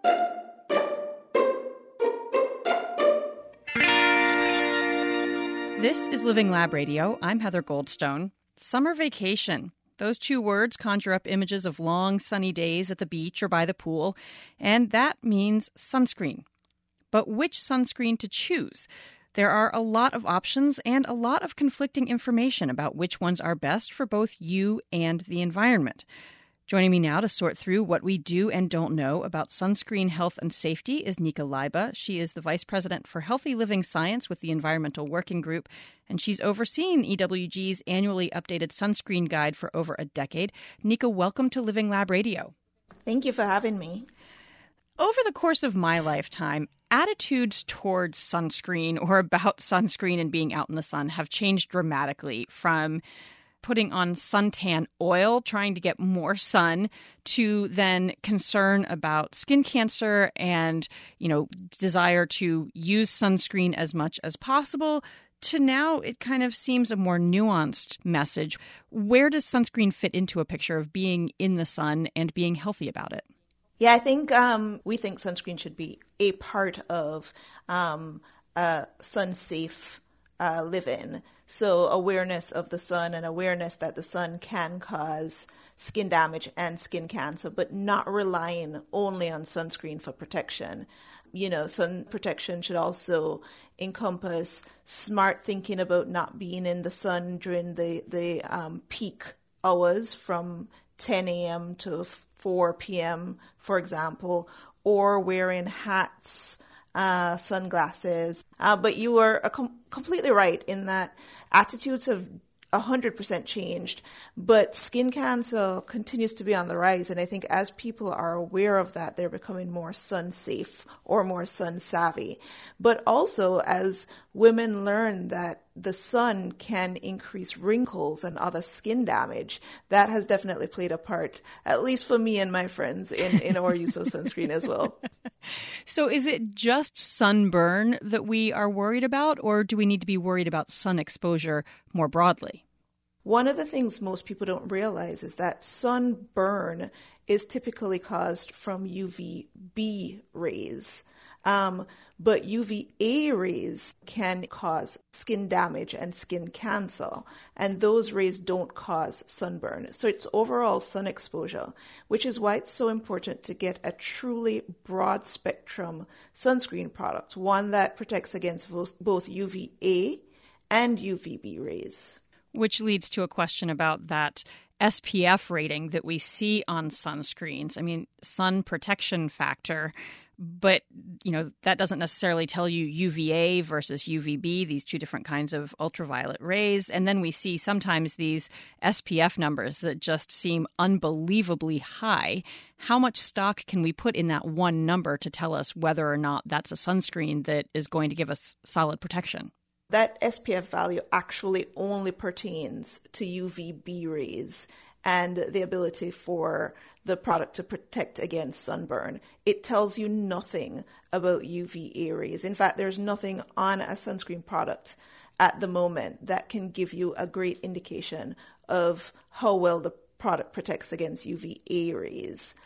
This is Living Lab Radio. I'm Heather Goldstone. Summer vacation. Those two words conjure up images of long, sunny days at the beach or by the pool, and that means sunscreen. But which sunscreen to choose? There are a lot of options and a lot of conflicting information about which ones are best for both you and the environment. Joining me now to sort through what we do and don't know about sunscreen health and safety is Nika Leiba. She is the Vice President for Healthy Living Science with the Environmental Working Group, and she's overseen EWG's annually updated sunscreen guide for over a decade. Nika, welcome to Living Lab Radio. Thank you for having me. Over the course of my lifetime, attitudes towards sunscreen or about sunscreen and being out in the sun have changed dramatically, from putting on suntan oil, trying to get more sun, to then concern about skin cancer and, desire to use sunscreen as much as possible, to now it kind of seems a more nuanced message. Where does sunscreen fit into a picture of being in the sun and being healthy about it? Yeah, I think we think sunscreen should be a part of sun-safe living. So awareness of the sun and awareness that the sun can cause skin damage and skin cancer, but not relying only on sunscreen for protection. Sun protection should also encompass smart thinking about not being in the sun during the peak hours from 10 a.m. to 4 p.m., for example, or wearing hats, sunglasses. But you are completely right in that attitudes have 100% changed, but skin cancer continues to be on the rise. And I think as people are aware of that, they're becoming more sun safe or more sun savvy. But also as women learn that the sun can increase wrinkles and other skin damage, that has definitely played a part, at least for me and my friends, in our use of sunscreen as well. So is it just sunburn that we are worried about, or do we need to be worried about sun exposure more broadly? One of the things most people don't realize is that sunburn is typically caused from UVB rays. But UVA rays can cause skin damage and skin cancer, and those rays don't cause sunburn. So it's overall sun exposure, which is why it's so important to get a truly broad spectrum sunscreen product, one that protects against both UVA and UVB rays. Which leads to a question about that SPF rating that we see on sunscreens. I mean, sun protection factor, but, that doesn't necessarily tell you UVA versus UVB, these two different kinds of ultraviolet rays. And then we see sometimes these SPF numbers that just seem unbelievably high. How much stock can we put in that one number to tell us whether or not that's a sunscreen that is going to give us solid protection? That SPF value actually only pertains to UVB rays and the ability for the product to protect against sunburn. It tells you nothing about UVA rays. In fact, there's nothing on a sunscreen product at the moment that can give you a great indication of how well the product protects against UVA rays.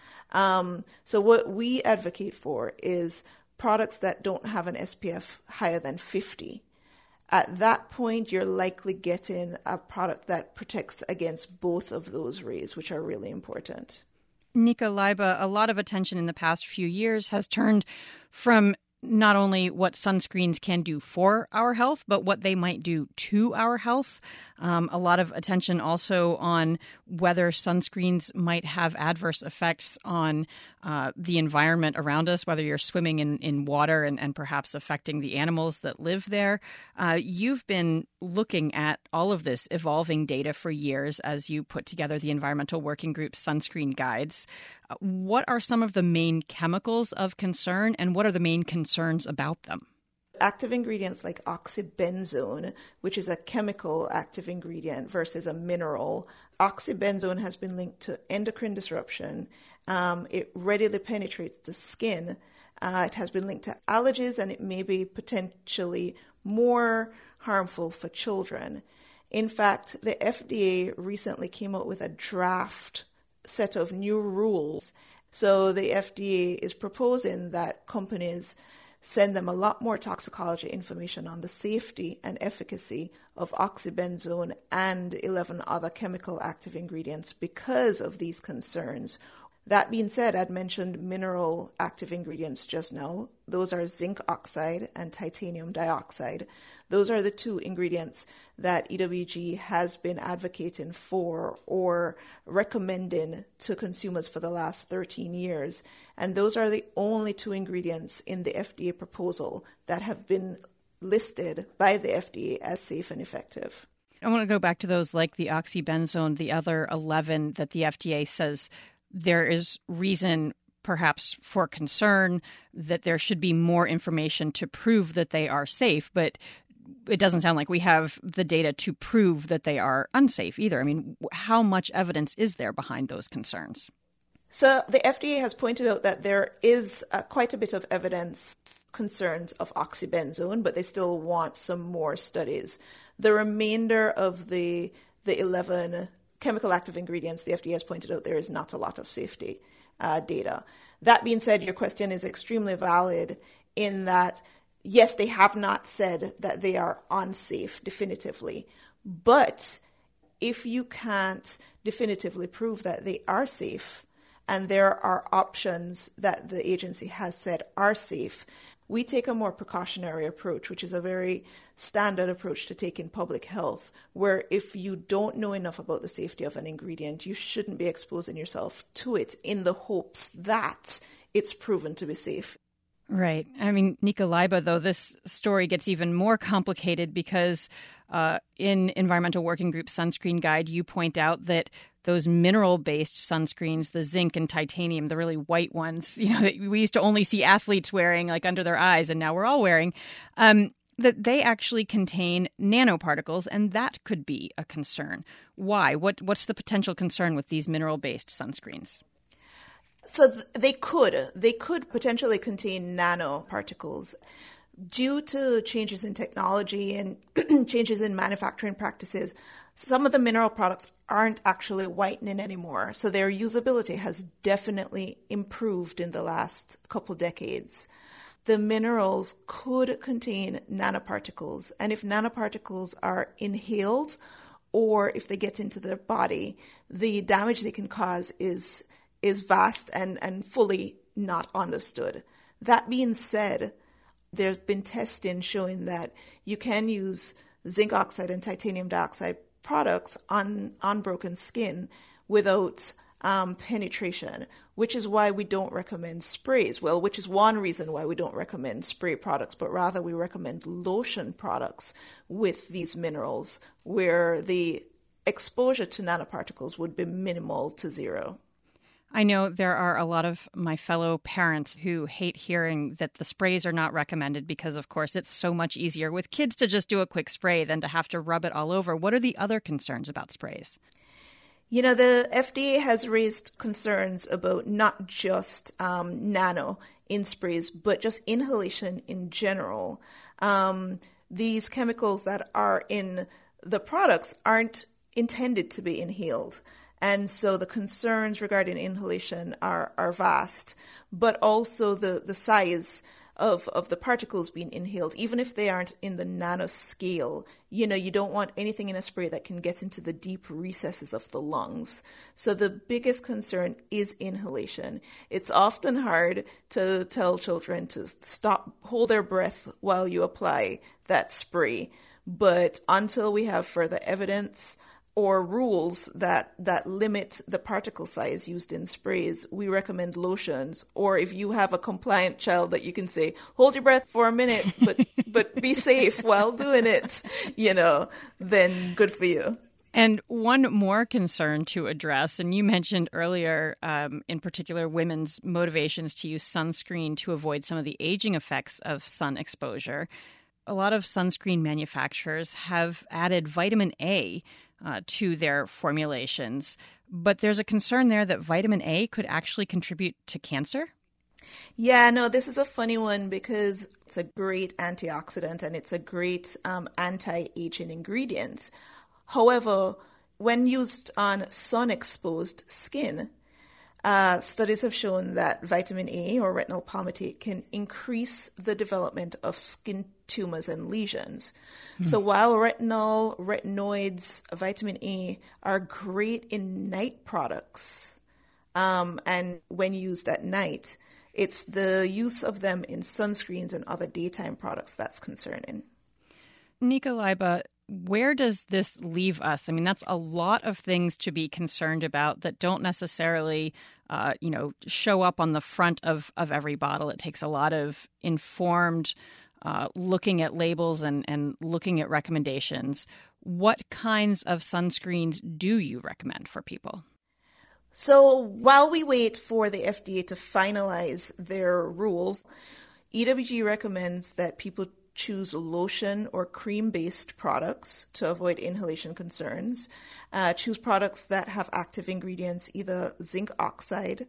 So what we advocate for is products that don't have an SPF higher than 50. At that point, you're likely getting a product that protects against both of those rays, which are really important. Nika Leiba, a lot of attention in the past few years has turned from not only what sunscreens can do for our health, but what they might do to our health. A lot of attention also on whether sunscreens might have adverse effects on the environment around us, whether you're swimming in water and perhaps affecting the animals that live there. You've been looking at all of this evolving data for years as you put together the Environmental Working Group's sunscreen guides. What are some of the main chemicals of concern, and what are the main concerns about them? Active ingredients like oxybenzone, which is a chemical active ingredient versus a mineral. Oxybenzone has been linked to endocrine disruption. It readily penetrates the skin. It has been linked to allergies, and it may be potentially more harmful for children. In fact, the FDA recently came out with a draft set of new rules So the FDA is proposing that companies send them a lot more toxicology information on the safety and efficacy of oxybenzone and 11 other chemical active ingredients because of these concerns. That being said, I'd mentioned mineral active ingredients just now. Those are zinc oxide and titanium dioxide. Those are the two ingredients that EWG has been advocating for or recommending to consumers for the last 13 years. And those are the only two ingredients in the FDA proposal that have been listed by the FDA as safe and effective. I want to go back to those like the oxybenzone, the other 11 that the FDA says there is reason perhaps for concern that there should be more information to prove that they are safe, but it doesn't sound like we have the data to prove that they are unsafe either. I mean, how much evidence is there behind those concerns? So the FDA has pointed out that there is quite a bit of evidence concerns of oxybenzone, but they still want some more studies. The remainder of the 11 chemical active ingredients, the FDA has pointed out there is not a lot of safety data. That being said, your question is extremely valid in that, yes, they have not said that they are unsafe definitively, but if you can't definitively prove that they are safe, and there are options that the agency has said are safe, we take a more precautionary approach, which is a very standard approach to take in public health, where if you don't know enough about the safety of an ingredient, you shouldn't be exposing yourself to it in the hopes that it's proven to be safe. Right. I mean, Nika Leiba, though, this story gets even more complicated because in Environmental Working Group Sunscreen Guide, you point out that those mineral-based sunscreens, the zinc and titanium, the really white ones, that we used to only see athletes wearing like under their eyes, and now we're all wearing, that they actually contain nanoparticles, and that could be a concern. Why? What's the potential concern with these mineral-based sunscreens? So they could potentially contain nanoparticles. Due to changes in technology and changes in manufacturing practices, some of the mineral products aren't actually whitening anymore. So their usability has definitely improved in the last couple decades. The minerals could contain nanoparticles, and if nanoparticles are inhaled or if they get into their body, the damage they can cause is vast and fully not understood. That being said, there's been testing showing that you can use zinc oxide and titanium dioxide products on broken skin without penetration, which is why we don't recommend sprays. Well, which is one reason why we don't recommend spray products, but rather we recommend lotion products with these minerals where the exposure to nanoparticles would be minimal to zero. I know there are a lot of my fellow parents who hate hearing that the sprays are not recommended because, of course, it's so much easier with kids to just do a quick spray than to have to rub it all over. What are the other concerns about sprays? The FDA has raised concerns about not just nano in sprays, but just inhalation in general. These chemicals that are in the products aren't intended to be inhaled. And so the concerns regarding inhalation are vast, but also the size of the particles being inhaled, even if they aren't in the nanoscale. You don't want anything in a spray that can get into the deep recesses of the lungs. So the biggest concern is inhalation. It's often hard to tell children to hold their breath while you apply that spray. But until we have further evidence or rules that limit the particle size used in sprays, we recommend lotions. Or if you have a compliant child that you can say, hold your breath for a minute, but be safe while doing it, then good for you. And one more concern to address, and you mentioned earlier, in particular, women's motivations to use sunscreen to avoid some of the aging effects of sun exposure. A lot of sunscreen manufacturers have added vitamin A to their formulations, but there's a concern there that vitamin A could actually contribute to cancer? Yeah, no, this is a funny one because it's a great antioxidant and it's a great anti-aging ingredient. However, when used on sun-exposed skin, Studies have shown that vitamin A or retinol palmitate can increase the development of skin tumors and lesions. So while retinol, retinoids, vitamin A are great in night products, and when used at night, it's the use of them in sunscreens and other daytime products that's concerning. Nika Leiba, where does this leave us? I mean, that's a lot of things to be concerned about that don't necessarily, show up on the front of every bottle. It takes a lot of informed looking at labels and looking at recommendations. What kinds of sunscreens do you recommend for people? So while we wait for the FDA to finalize their rules, EWG recommends that people choose lotion or cream-based products to avoid inhalation concerns. Choose products that have active ingredients, either zinc oxide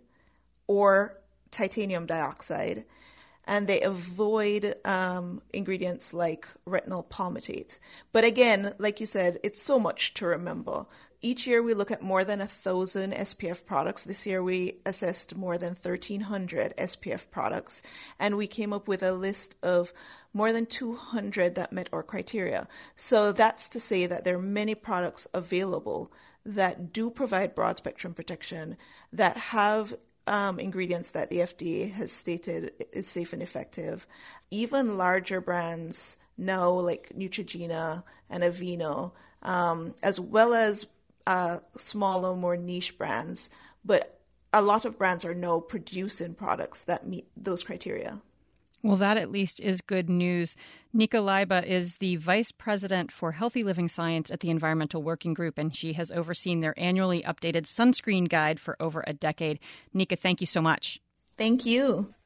or titanium dioxide. And they avoid ingredients like retinol palmitate. But again, like you said, it's so much to remember. Each year we look at more than 1,000 SPF products. This year we assessed more than 1,300 SPF products, and we came up with a list of more than 200 that met our criteria. So that's to say that there are many products available that do provide broad spectrum protection, that have ingredients that the FDA has stated is safe and effective. Even larger brands now, like Neutrogena and Aveeno, as well as smaller, more niche brands, but a lot of brands are now producing products that meet those criteria. Well, that at least is good news. Nika Leiba is the Vice President for Healthy Living Science at the Environmental Working Group, and she has overseen their annually updated sunscreen guide for over a decade. Nika, thank you so much. Thank you.